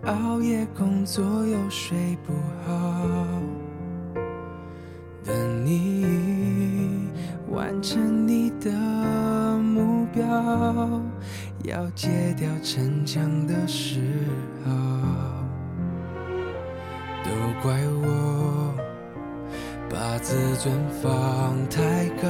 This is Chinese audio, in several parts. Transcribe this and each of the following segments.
熬夜工作又睡不好，等你完成你的目标，要戒掉逞强的时候，都怪我把自尊放太高，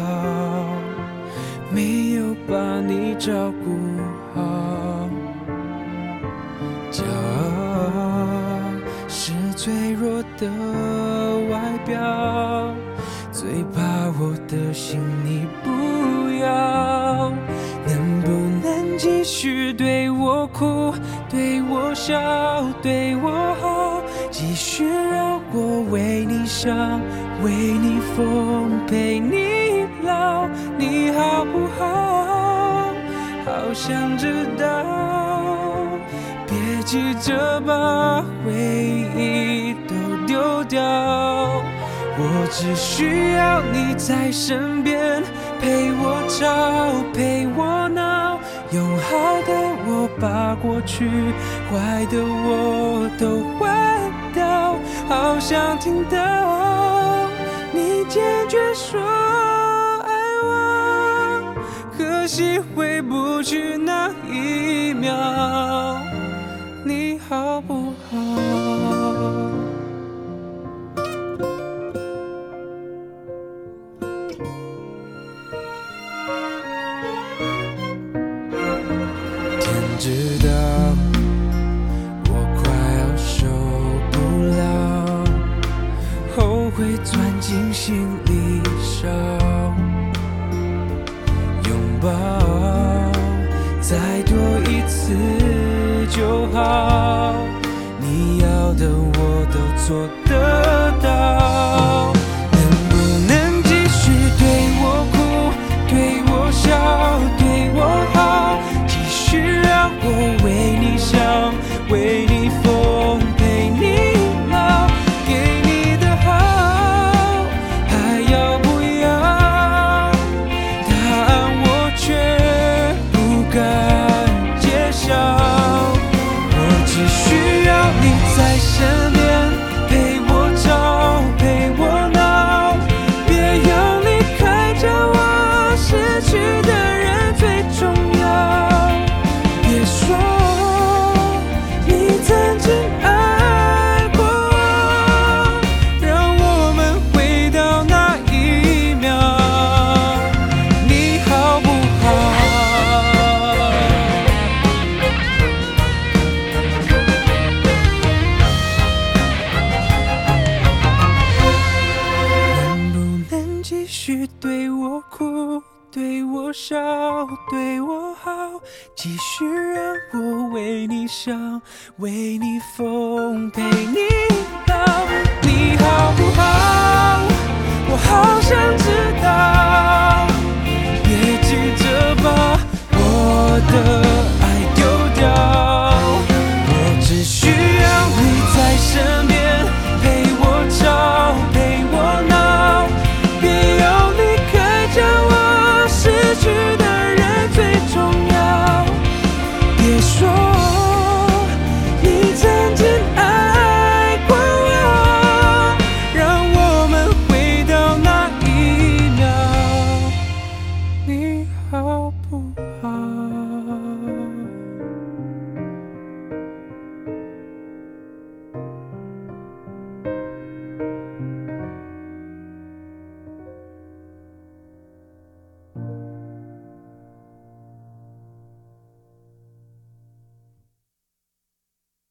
没有把你照顾好。骄傲是脆弱的外表，最怕我的心你不要。能不能继续对我哭，对我笑，对我好，继续让我为你伤，为你疯，陪你老，你好不好？好想知道，别急着把回忆都丢掉，我只需要你在身边，陪我吵，陪我闹，用好的我把过去，坏的我都换掉，好想听到你坚决说爱我，可惜回不去那一秒，你好不好？天知道我快要受不了，后悔钻进心里烧，拥抱再多一次就好，你要的我都做得到。能不能继续对我哭，对我笑，对我好，继续让我为你想，为你疯，陪你老，给你的好还要不要？答案我却不敢揭晓，我只需要你在身边，陪我吵，陪我闹，别要离开这我失去的人最重要。别说你曾经爱过我，让我们回到那一秒，你好不好？能不能继续对我哭，对我笑，对我好，继续让我为你想，为你疯，陪你老，你好不好？我好想知道。